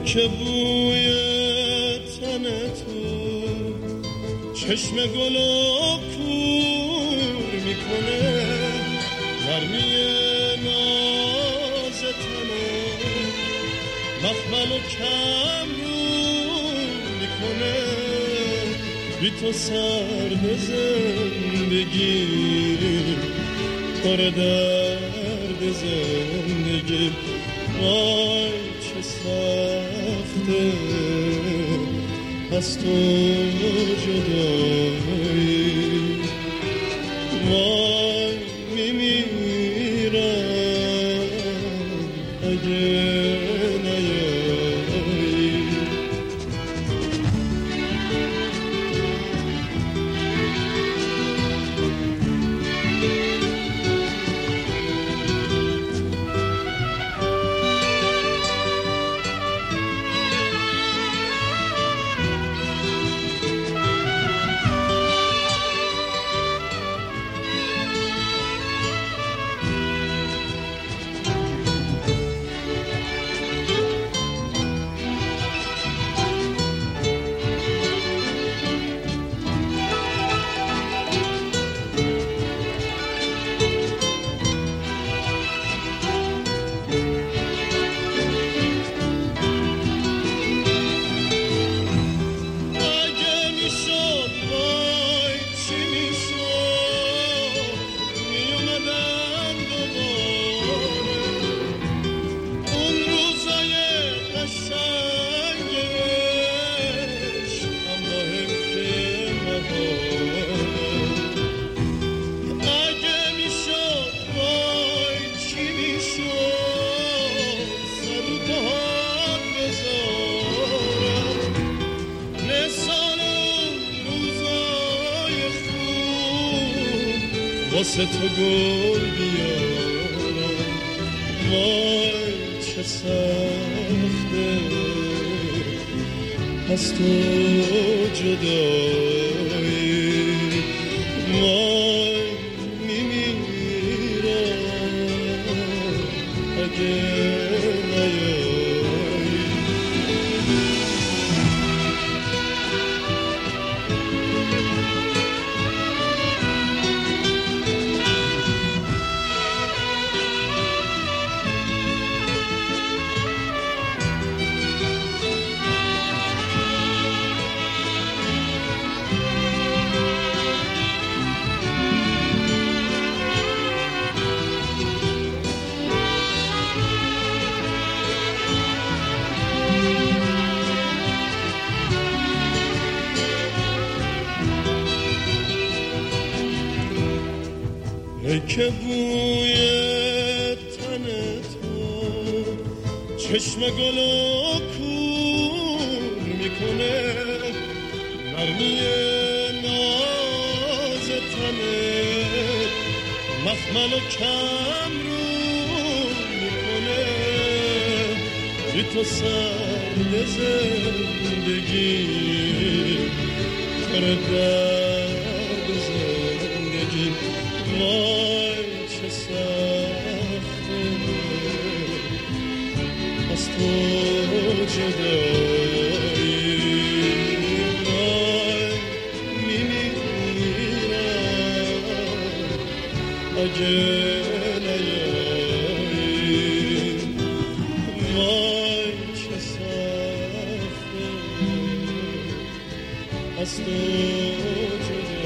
که بوی تن تو چشم گل و کور میکنه، گرمی ناز تنه مخمل و کم رو میکنه، بی تو سرد زندگی پر درد زندگی. وای چه سخته از تو جدایی، وای میمیرم اگه واسه تو گل بیارم. وای چه سخته از تو جدایی، وای میمیرم اگه نیایی. ای که بوی تن تو چشم گل و کور میکنه، نرمی ناز تنه مخمل و کم رو میکنه، بی تو سرد زندگی پر درد زندگی. وای چه سخته از تو جدایی، وای میمیرم اگه نیایی. وای چه سخته از تو جدایی.